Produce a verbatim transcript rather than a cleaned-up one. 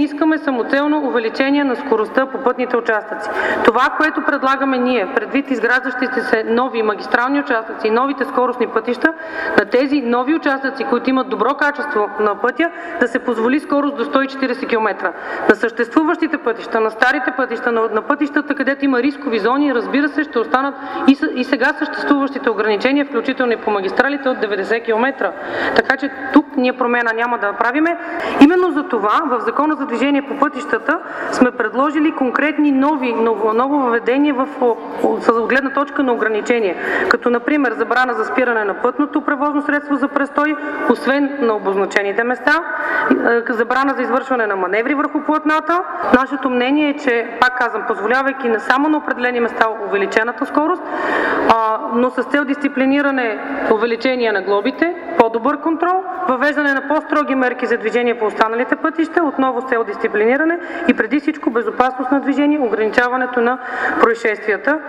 искаме самоцелно увеличение на скоростта по пътните участъци. Това, което предлагаме ние, предвид изграждащите се нови магистрални участъци и новите скоростни пътища, на тези нови участъци, които имат добро качество на пътя, да се позволи скорост до сто и четиридесет километра. На съществуващите пътища, на старите пътища, на пътищата, където има рискови зони, разбира се, ще останат и, и сега съществуващите ограничения, включително и по магистралите от деветдесет километра. Така че тук ние промена няма да правиме. Именно за това в Закона за движение по пътищата сме предложили конкретни нови, ново, ново въведение в с гледна точка на ограничения, като например забрана за спиране на пътното превозно средство за престой, освен на обозначените места, забрана за извършване на маневри върху платната. Нашето мнение е, че, пак казвам, позволявайки не само на определени места увеличената скорост, а, но с цел дисциплиниране увеличение на глобите, по-добър контрол, въвеждане на по-строги мерки за движение по останалите пътища, отново с цел дисциплиниране и преди всичко безопасност на движение, ограничаването на происшествията.